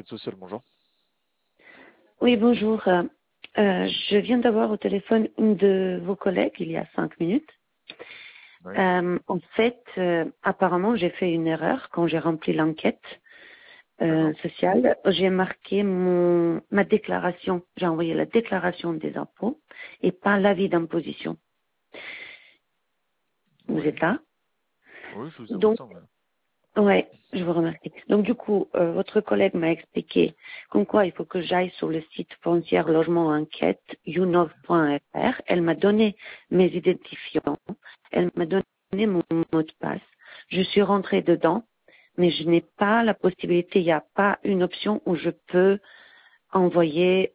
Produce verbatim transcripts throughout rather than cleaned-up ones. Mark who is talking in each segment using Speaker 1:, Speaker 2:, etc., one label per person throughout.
Speaker 1: social, bonjour.
Speaker 2: Oui, bonjour. Euh, euh, je viens d'avoir au téléphone une de vos collègues il y a cinq minutes.
Speaker 1: Oui.
Speaker 2: Euh, en fait, euh, apparemment, j'ai fait une erreur quand j'ai rempli l'enquête euh,
Speaker 1: D'accord.
Speaker 2: sociale. J'ai marqué mon ma déclaration. J'ai envoyé la déclaration des impôts et pas l'avis d'imposition. Vous
Speaker 1: Oui.
Speaker 2: êtes là?
Speaker 1: Oui, je vous, vous
Speaker 2: Donc,
Speaker 1: entends. Ouais.
Speaker 2: ouais, je vous remercie. Donc, du coup, euh, votre collègue m'a expliqué comme quoi il faut que j'aille sur le site foncière logement enquête younov point f r. Elle m'a donné mes identifiants. Elle m'a donné mon mot de passe. Je suis rentrée dedans, mais je n'ai pas la possibilité, il n'y a pas une option où je peux envoyer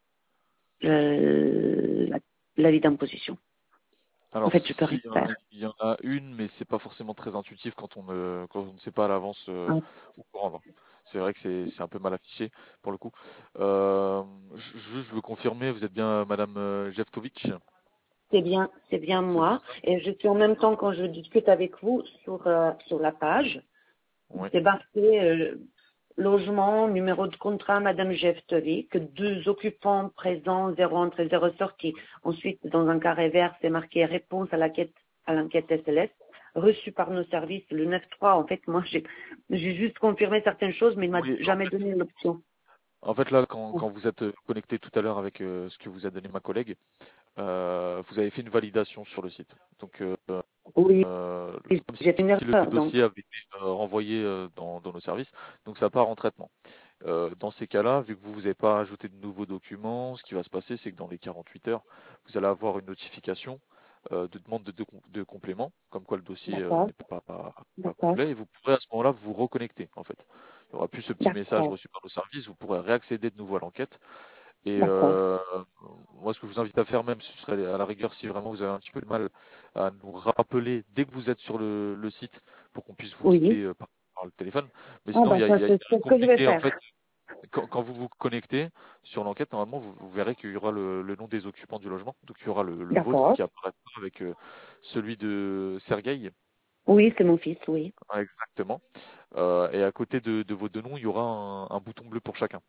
Speaker 2: le- la- l'avis d'imposition. En
Speaker 1: Alors,
Speaker 2: fait, je peux
Speaker 1: si,
Speaker 2: rien
Speaker 1: il y en a,
Speaker 2: faire.
Speaker 1: il y en a une, mais c'est pas forcément très intuitif quand on ne, quand on ne sait pas à l'avance euh,
Speaker 2: Ah,
Speaker 1: où rendre. C'est vrai que c'est, c'est un peu mal affiché pour le coup. Euh, je, je je veux confirmer, vous êtes bien euh, Madame euh, Jeftovic,
Speaker 2: C'est bien, c'est bien
Speaker 1: c'est bien
Speaker 2: moi.
Speaker 1: ça?
Speaker 2: Et je suis en même temps, quand je discute avec vous sur, euh, sur la page,
Speaker 1: Oui.
Speaker 2: c'est marqué euh, logement, numéro de contrat, Madame Jeftovic, que deux occupants présents, zéro entrée, zéro sortie. Ensuite, dans un carré vert, c'est marqué réponse à l'enquête à l'enquête S L S, reçue par nos services le neuf trois. En fait, moi, j'ai j'ai juste confirmé certaines choses, mais il m'a
Speaker 1: Oui, en
Speaker 2: jamais
Speaker 1: fait,
Speaker 2: donné l'option.
Speaker 1: en fait là, quand, quand vous êtes connecté tout à l'heure avec euh, ce que vous a donné ma collègue, euh, vous avez fait une validation sur le site. Donc, euh,
Speaker 2: Oui,
Speaker 1: euh, comme
Speaker 2: j'ai fait une
Speaker 1: si le
Speaker 2: erreur, donc.
Speaker 1: dossier avait été euh, renvoyé euh, dans, dans nos services, donc ça part en traitement. Euh, dans ces cas-là, vu que vous n'avez pas ajouté de nouveaux documents, ce qui va se passer, c'est que dans les quarante-huit heures, vous allez avoir une notification euh, de demande de, de, de complément, comme quoi le dossier euh,
Speaker 2: D'accord,
Speaker 1: n'est pas, pas, pas
Speaker 2: d'accord,
Speaker 1: complet, et vous pourrez à ce moment-là vous reconnecter, en fait. Il n'y aura plus ce petit message
Speaker 2: d'accord,
Speaker 1: reçu par nos services, vous pourrez réaccéder de nouveau à l'enquête. Et
Speaker 2: d'accord.
Speaker 1: euh, moi, ce que je vous invite à faire même, ce serait à la rigueur, si vraiment vous avez un petit peu de mal, à nous rappeler dès que vous êtes sur le, le site pour qu'on puisse vous
Speaker 2: Oui.
Speaker 1: guider euh, par, par le téléphone. Mais
Speaker 2: Ah
Speaker 1: sinon, il
Speaker 2: bah
Speaker 1: y a, il
Speaker 2: ça,
Speaker 1: y a
Speaker 2: c'est
Speaker 1: rien
Speaker 2: c'est
Speaker 1: de
Speaker 2: ce que je vais
Speaker 1: compliqué. En
Speaker 2: faire.
Speaker 1: fait, quand, quand vous vous connectez sur l'enquête, normalement, vous, vous verrez qu'il y aura le, le nom des occupants du logement. Donc, il y aura le, le vôtre
Speaker 2: D'accord.
Speaker 1: qui apparaîtra avec euh, celui de Sergueï.
Speaker 2: Oui, c'est mon fils, oui.
Speaker 1: Ouais, exactement. Euh, et à côté de, de vos deux noms, il y aura un, un bouton bleu pour chacun.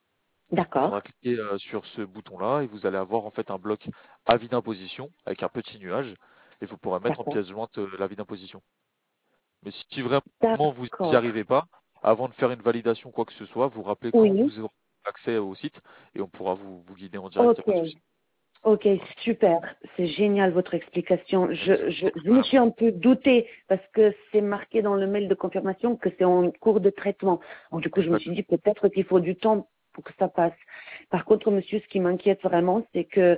Speaker 1: Il faudra
Speaker 2: D'accord.
Speaker 1: cliquer euh, sur ce bouton-là et vous allez avoir en fait un bloc avis d'imposition avec un petit nuage et vous pourrez mettre en
Speaker 2: D'accord.
Speaker 1: pièce jointe euh, l'avis d'imposition. Mais si vraiment vous n'y
Speaker 2: D'accord.
Speaker 1: arrivez pas, avant de faire une validation quoi que ce soit, vous rappelez quand
Speaker 2: Oui.
Speaker 1: vous aurez accès au site et on pourra vous, vous guider en direct, il n'y a
Speaker 2: Ok.
Speaker 1: pas de souci.
Speaker 2: Ok,
Speaker 1: Voilà.
Speaker 2: super. C'est génial votre explication.
Speaker 1: Pas de
Speaker 2: Je,
Speaker 1: souci.
Speaker 2: je, je me suis un peu doutée parce que c'est marqué dans le mail de confirmation que c'est en cours de traitement. Donc, du coup, je me suis
Speaker 1: Exactement.
Speaker 2: dit peut-être qu'il faut du temps pour que ça passe. Par contre, monsieur, ce qui m'inquiète vraiment, c'est que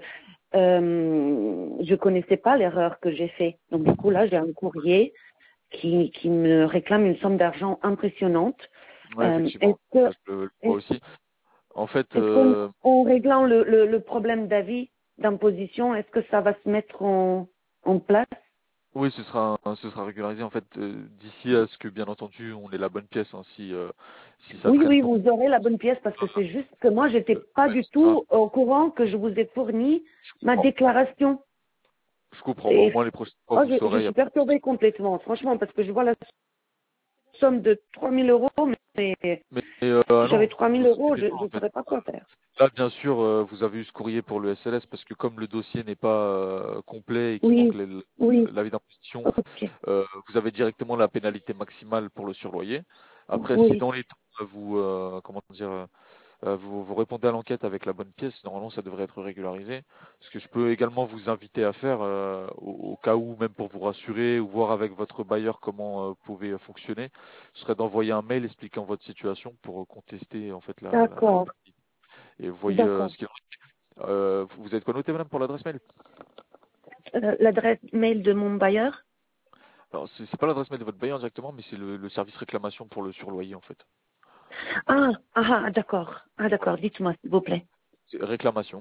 Speaker 2: euh, je connaissais pas l'erreur que j'ai fait. Donc, du coup, là, j'ai un courrier qui, qui me réclame une somme d'argent impressionnante.
Speaker 1: Ouais,
Speaker 2: Euh, est-ce
Speaker 1: effectivement,
Speaker 2: que,
Speaker 1: ça je le, le vois
Speaker 2: est-ce,
Speaker 1: aussi. En fait,
Speaker 2: est-ce qu'en
Speaker 1: euh,
Speaker 2: en réglant le, le, le problème d'avis, d'imposition, est-ce que ça va se mettre en, en place?
Speaker 1: oui, ce sera, ce sera régularisé en fait euh, d'ici à ce que bien entendu on ait la bonne pièce. Hein, si, euh, si ça
Speaker 2: Oui,
Speaker 1: traîne
Speaker 2: oui,
Speaker 1: tant,
Speaker 2: vous aurez la bonne pièce parce que c'est juste que moi, j'étais
Speaker 1: euh,
Speaker 2: pas
Speaker 1: ouais,
Speaker 2: du
Speaker 1: ce sera-
Speaker 2: tout au courant que je vous ai fourni
Speaker 1: je
Speaker 2: ma
Speaker 1: comprends.
Speaker 2: déclaration.
Speaker 1: Je comprends. Bah, au
Speaker 2: Et
Speaker 1: moins les prochaines fois
Speaker 2: oh,
Speaker 1: vous
Speaker 2: je, je
Speaker 1: saurez, il n'y a
Speaker 2: suis
Speaker 1: pas de souci.
Speaker 2: perturbée complètement, franchement, parce que je vois la somme de trois mille euros, mais
Speaker 1: Mais euh,
Speaker 2: si j'avais
Speaker 1: non,
Speaker 2: trois mille
Speaker 1: vous
Speaker 2: euros,
Speaker 1: inquiétez
Speaker 2: je
Speaker 1: pas
Speaker 2: ne
Speaker 1: en fait.
Speaker 2: saurais pas quoi faire.
Speaker 1: Là, bien sûr, euh, vous avez eu ce courrier pour le S L S parce que comme le dossier n'est pas euh, complet et qu'il manque
Speaker 2: Oui,
Speaker 1: les-
Speaker 2: oui,
Speaker 1: l'avis d'imposition,
Speaker 2: ok,
Speaker 1: euh, vous avez directement la pénalité maximale pour le surloyer. Après, si
Speaker 2: oui,
Speaker 1: dans les temps vous, euh, comment dire, euh, vous, vous répondez à l'enquête avec la bonne pièce, normalement ça devrait être régularisé. Ce que je peux également vous inviter à faire, euh, au, au cas où, même pour vous rassurer ou voir avec votre bailleur comment euh, vous pouvez euh, fonctionner, ce serait d'envoyer un mail expliquant votre situation pour euh, contester en fait la, la, la
Speaker 2: d'accord,
Speaker 1: pénalité. Et vous voyez euh,
Speaker 2: d'accord.
Speaker 1: ce qu'il en est. Euh, vous êtes quoi noté, madame, pour l'adresse mail?
Speaker 2: Euh, L'adresse mail de mon bailleur?
Speaker 1: Alors, c'est c'est pas l'adresse mail de votre bailleur directement, mais c'est le, le service réclamation pour le surloyer, en fait.
Speaker 2: Ah, ah, ah, d'accord, ah,
Speaker 1: Voilà.
Speaker 2: d'accord, dites-moi, s'il vous plaît.
Speaker 1: C'est réclamation,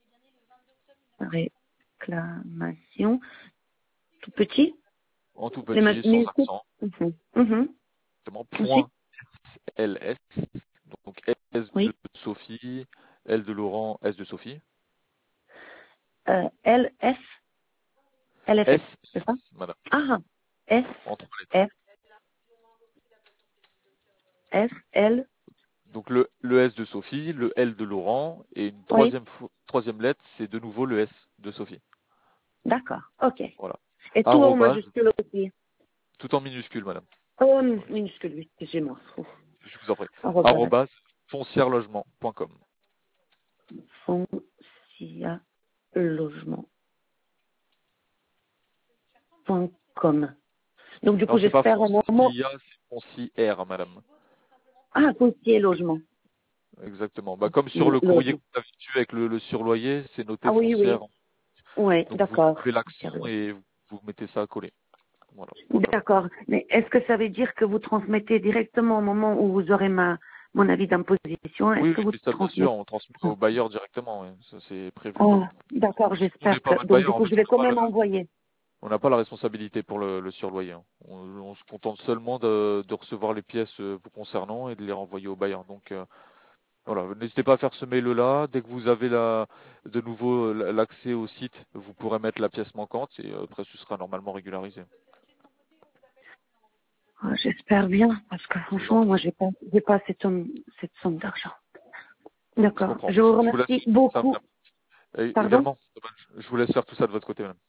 Speaker 2: Réclamation, tout petit,
Speaker 1: en tout
Speaker 2: les ma-
Speaker 1: petit, sans
Speaker 2: minuscules.
Speaker 1: accent,
Speaker 2: Mhm, mhm.
Speaker 1: exactement,
Speaker 2: Ensuite,
Speaker 1: point L S, donc S de
Speaker 2: oui,
Speaker 1: Sophie, L de Laurent, S de Sophie,
Speaker 2: euh, L F, L F S,
Speaker 1: S,
Speaker 2: c'est ça?
Speaker 1: madame,
Speaker 2: Ah, S,
Speaker 1: en trois lettres,
Speaker 2: F, F, L,
Speaker 1: Donc le, le S de Sophie, le L de Laurent, et une
Speaker 2: Oui,
Speaker 1: troisième, fo- troisième lettre, c'est de nouveau le S de Sophie.
Speaker 2: d'accord, ok.
Speaker 1: Voilà.
Speaker 2: Et tout en
Speaker 1: Arrobase,
Speaker 2: majuscule aussi.
Speaker 1: tout en minuscule, madame.
Speaker 2: Oh,
Speaker 1: Oui,
Speaker 2: minuscule, oui, excusez-moi. Ouf.
Speaker 1: je vous en prie.
Speaker 2: Arrobas,
Speaker 1: Arrobase, foncièrelogement point com.
Speaker 2: foncia logement point com. Donc du
Speaker 1: Non,
Speaker 2: coup,
Speaker 1: c'est pas
Speaker 2: j'espère un moment.
Speaker 1: foncia, c'est foncière, madame.
Speaker 2: Ah, foncier logement.
Speaker 1: Exactement. Bah, comme sur
Speaker 2: Foncier
Speaker 1: le courrier que
Speaker 2: logement.
Speaker 1: vous avez reçu avec le, le surloyer, c'est noté
Speaker 2: Ah oui,
Speaker 1: foncière.
Speaker 2: oui. Oui,
Speaker 1: Donc vous
Speaker 2: d'accord.
Speaker 1: enlevez
Speaker 2: Foncier
Speaker 1: l'accent
Speaker 2: logement.
Speaker 1: et vous, vous mettez ça à coller. Voilà.
Speaker 2: D'accord. Mais est-ce que ça veut dire que vous transmettez directement au moment où vous aurez ma mon avis d'imposition? Est-ce
Speaker 1: Oui,
Speaker 2: que
Speaker 1: oui,
Speaker 2: vous
Speaker 1: mais ça, bien sûr,
Speaker 2: transmettez?
Speaker 1: on transmet au bailleur directement. Oui. Ça, c'est prévu.
Speaker 2: Ah, d'accord,
Speaker 1: Parce que nous, on n'est
Speaker 2: j'espère
Speaker 1: pas
Speaker 2: que.
Speaker 1: votre
Speaker 2: Donc du
Speaker 1: bailleur. En
Speaker 2: coup,
Speaker 1: fait,
Speaker 2: je
Speaker 1: on
Speaker 2: vais
Speaker 1: n'a
Speaker 2: quand
Speaker 1: pas
Speaker 2: même
Speaker 1: le,
Speaker 2: envoyer.
Speaker 1: on n'a pas la responsabilité pour le, le surloyer. Hein. On, on se contente seulement de, de recevoir les pièces euh, vous concernant et de les renvoyer au bailleur. Donc euh, voilà, n'hésitez pas à faire ce mail-là. Dès que vous avez la, de nouveau euh, l'accès au site, vous pourrez mettre la pièce manquante et euh, après ce sera normalement régularisé.
Speaker 2: Ah, j'espère bien, parce que
Speaker 1: Je vous en
Speaker 2: franchement,
Speaker 1: prie.
Speaker 2: moi, j'ai pas, j'ai pas cette somme, cette somme d'argent.
Speaker 1: Je
Speaker 2: D'accord.
Speaker 1: comprends.
Speaker 2: Je vous
Speaker 1: Je vous laisse
Speaker 2: remercie
Speaker 1: faire ça,
Speaker 2: beaucoup.
Speaker 1: madame. Et
Speaker 2: Pardon?
Speaker 1: également, je vous laisse faire tout ça de votre côté, madame.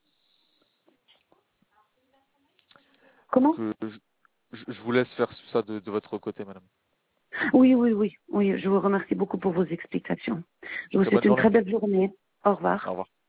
Speaker 2: Comment?
Speaker 1: Donc, euh, je, je- je vous laisse faire ça de, de votre côté, madame.
Speaker 2: Oui, oui, oui, oui. Je vous remercie beaucoup pour vos explications. Je vous
Speaker 1: Très
Speaker 2: souhaite
Speaker 1: bonne
Speaker 2: une
Speaker 1: journée.
Speaker 2: très belle journée. Au revoir.
Speaker 1: Au revoir.